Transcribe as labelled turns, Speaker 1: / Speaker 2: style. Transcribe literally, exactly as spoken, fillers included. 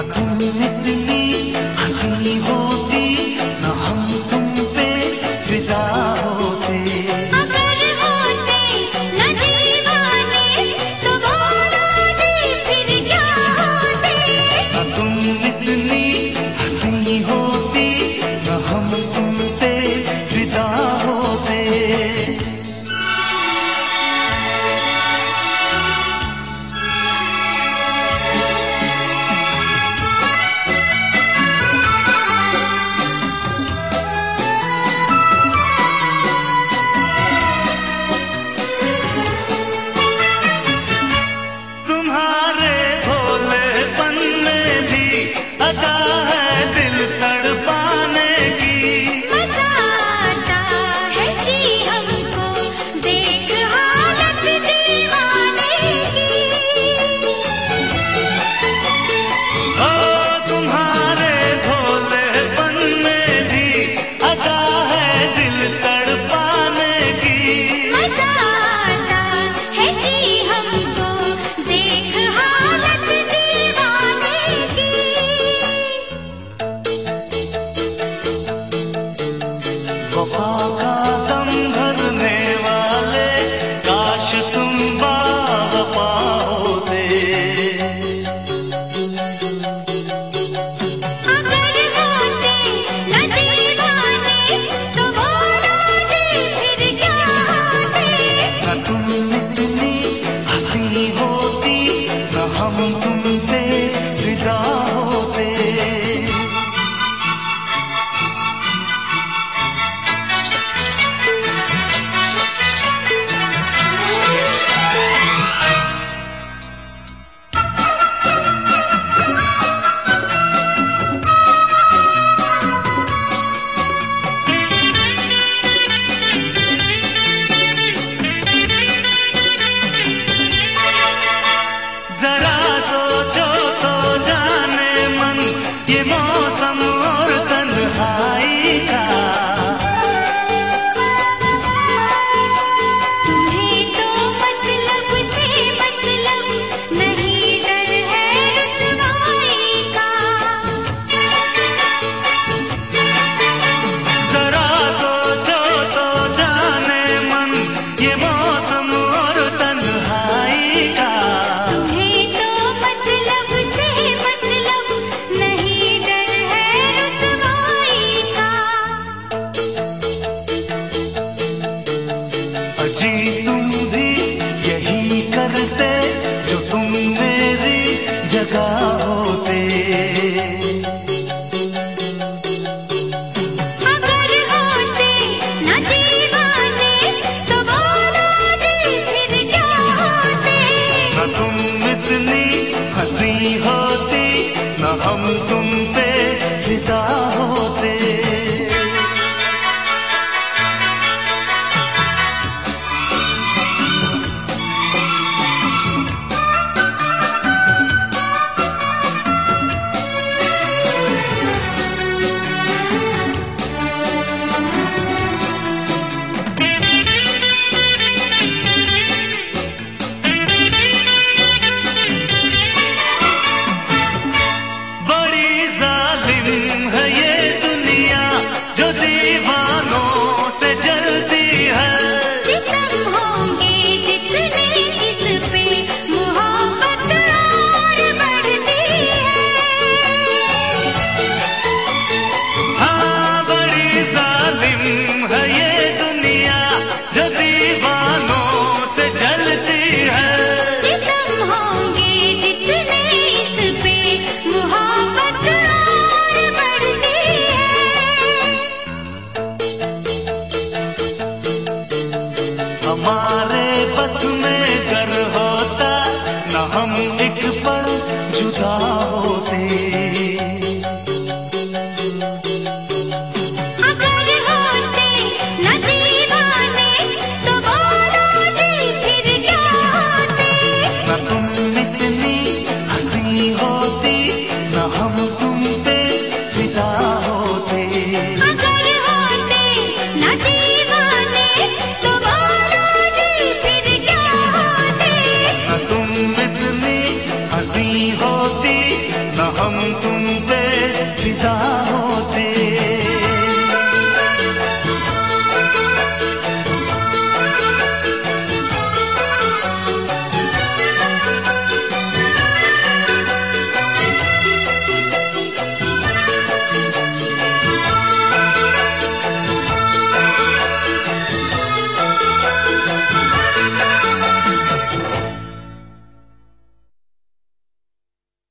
Speaker 1: तुम इतनी हंसी होती, न हम तुम पे फिदा होते।
Speaker 2: अगर होते न दीवाने तो बोलो जी फिर क्या होते।
Speaker 1: न तुम इतनी हंसी होती, न हम तुम पे फिदा होते। वफा का दम भरने वाले काश तुम बावफा होते।
Speaker 2: अगर होते न दीवाने तो बोलो जी फिर क्या होते।
Speaker 1: न तुम इतनी हंसी होती, न हम तुम पे फिदा होते। तुम भी यही करते जो तुम मेरी जगह होते।
Speaker 2: अगर होते न दीवाने तो बोलो जी फिर क्या होते।
Speaker 1: न तुम इतनी हंसी होती, न हम तुम पे फिदा होते। हमारे बस में घर होता, न हम एक पल जुदा होते।
Speaker 2: अगर होते न दीवाने तो बोलो जी फिर क्या होते।
Speaker 1: न तुम इतनी हंसी होती, न हम तुम पे फिदा होते।
Speaker 2: अगर होते न दीवाने तो बोलो जी फिर क्या होते।
Speaker 1: न तुम इतनी हंसी होती, न हम हम